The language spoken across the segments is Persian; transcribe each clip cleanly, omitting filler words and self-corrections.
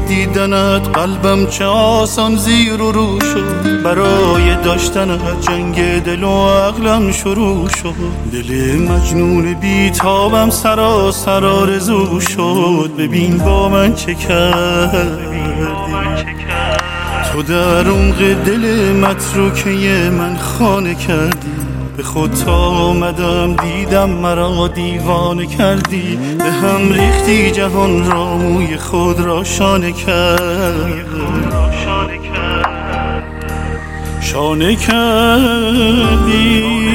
دیدنت قلبم چه آسان زیر و رو شد، برای داشتنت جنگ دل و عقلم شروع شد. دل مجنون بیتابم سراسر آرزو شد، ببین با من چه کردی. تو در عمق دل متروکه من خانه کردی، به خود تا آمدم دیدم مرا دیوانه کردی. به هم ریختی جهان را، موی خود را شانه کردی. شانه کردی.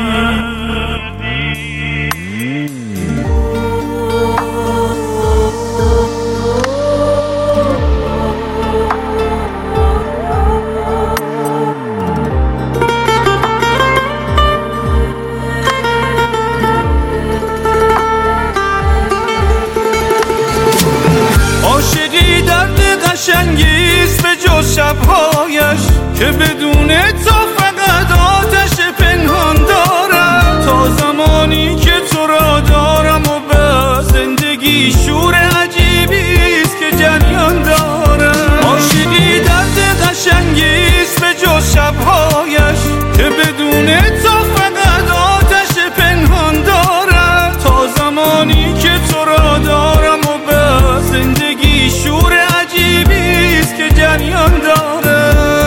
عاشقی درد قشنگیست به جز شبهایش، که بدون تو فقط آتش پنهان دارم. تا زمانی که تو را دارم و به زندگی شور عجیبیست که جریان دارم. عاشقی درد قشنگیست به جز شبهایش، که بدون تو فقط آتش پنهان دارم. تا زمانی که تو را دارم و به زندگی شور عجیبیست که جریان داره.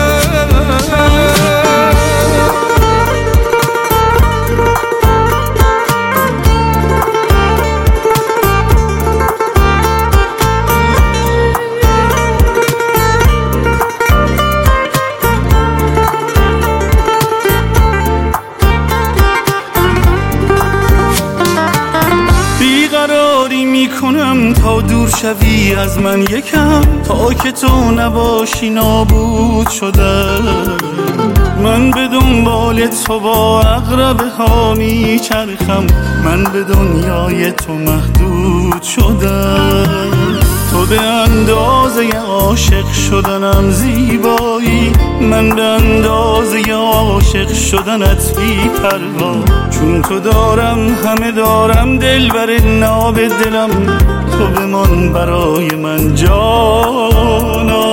بیقراری میکنم تا دور شوی از من یکم، تا که تو نباشی نابود شدم. من به دنبال تو با عقربه ها میچرخم، من به دنیای تو محدود شدم. تو به اندازه عاشق شدنم زیبایی، من به اندازه عاشق شدنت بی پروا. چون تو دارم همه دارم، دلبر ناب دلم، تو بمان برای من جانا.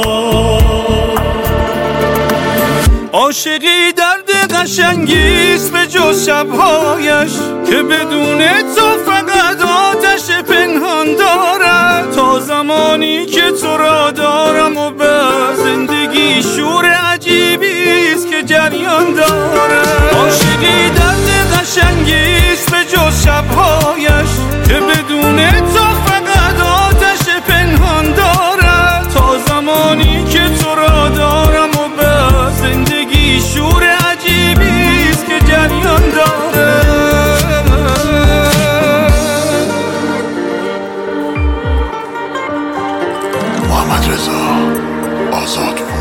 عاشقی درد قشنگیست به جز شبهایش، که بدون تو فقط آتش پنهان دارم. تا زمانی که تو را دارم و به زندگی شور عجیبیست که جریان دارم. عاشقی درد قشنگیست به جز شبهایش، که بدون تو فقط آتش پنهان دارم. تا زمانی که تو را دارم و به زندگی شور عجیبیست که جریان داره. محمد رضا آزادپور.